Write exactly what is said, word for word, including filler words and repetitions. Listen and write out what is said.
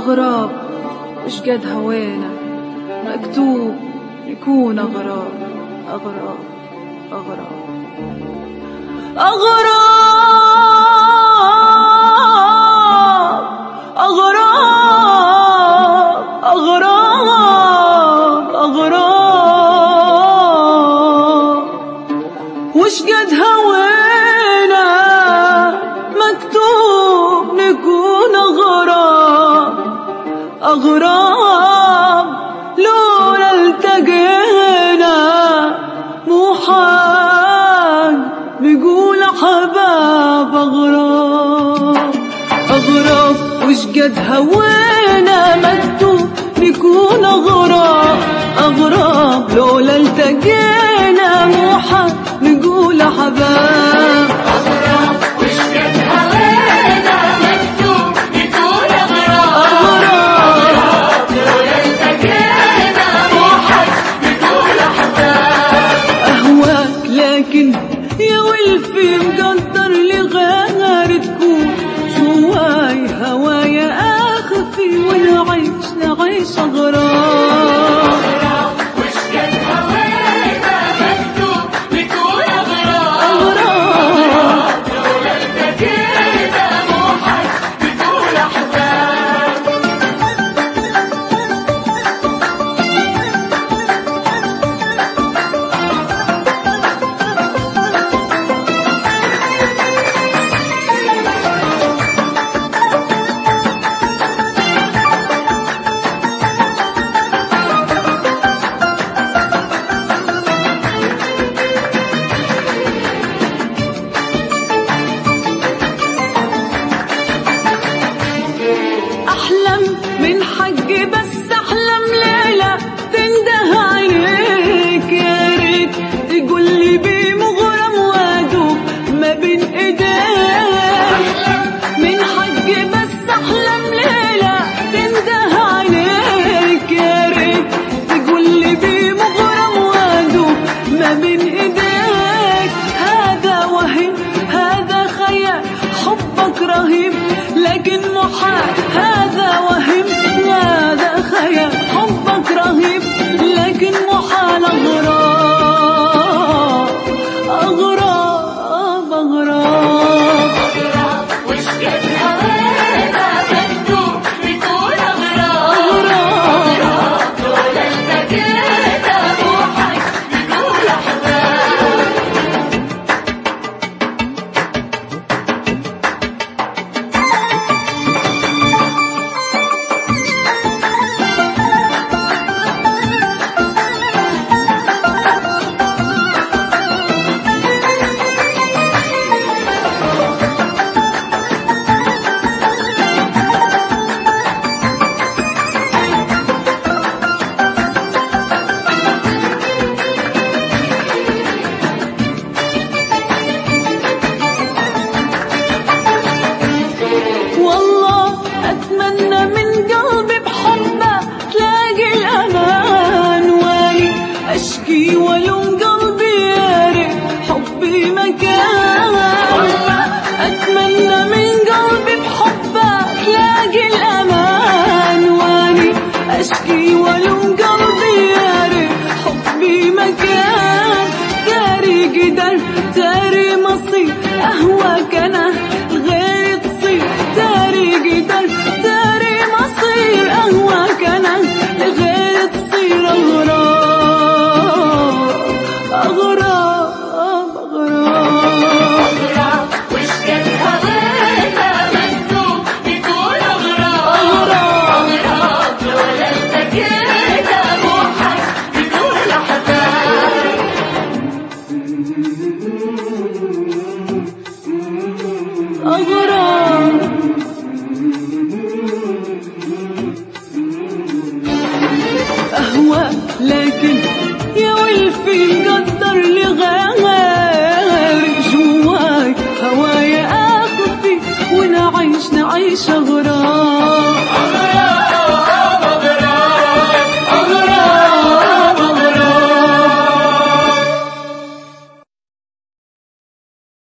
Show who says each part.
Speaker 1: أغراب وش قد هوينا مكتوب نكون أغراب أغراب أغراب أغراب أغراب أغراب أغراب وش قد هوينا مكتوب نكون أغراب أغراب لولا التقينا مو حال بيقول حباب أغراب أغراب وش قد هوينا مكتوب نكون أغراب أغراب لولا التقينا مو حال نقول حباب
Speaker 2: أغراب وش قد هوينا مكتوب نكون أغراب أغراب لولا التقينا مو حال نقول حباب
Speaker 1: أهواك لكن يا ولفي مقدر لغير تكون جواي هوايا أخفي ونعيش نعيش أغراب
Speaker 2: أغراب وش قد هوينا مكتوب نكون أغراب أغراب لولا التقينا مو حال نقول حباب
Speaker 1: أحلم من حقي بس أحلم ليلة تنده عليك يا ريت تقول لي بيه مغرم وادوب ما بين إيديك من حقي بس أحلم ليلة تنده عليك يا ريت تقول لي بيه مغرم وادوب ما بين إيديك هذا وهم هذا خيال حبك رهيب لكن محال هذا وهم هذا خيال حبك رهيب لكن محال أغراب أغراب أغراب
Speaker 2: أغراب وش قد هوينا مكتوب نكون أغراب أغراب لولا التقينا مو حال نقول حباب
Speaker 1: والله أتمنى من قلبي بحبه تلاقي الأمان واني أشكي ولوم قلبي يا ريت حبي مكان أتمنى من قلبي بحبه تلاقي الأمان واني أشكي ولوم قلبي يا ريت حبي مكان داري قدر داري مصير أهواك أنا غير تصير داري قدر داري مصير أهواك أنا غير تصير أغراب أغراب أغراب
Speaker 2: أغراب وش قد هوينا مكتوب نكون أغراب أغراب لولا التقينا مو حال نقول حباب
Speaker 1: أغراب أهواك لكن يا ولفي مقدر لغير جواي هوايا أخفي ونعيش نعيش أغراب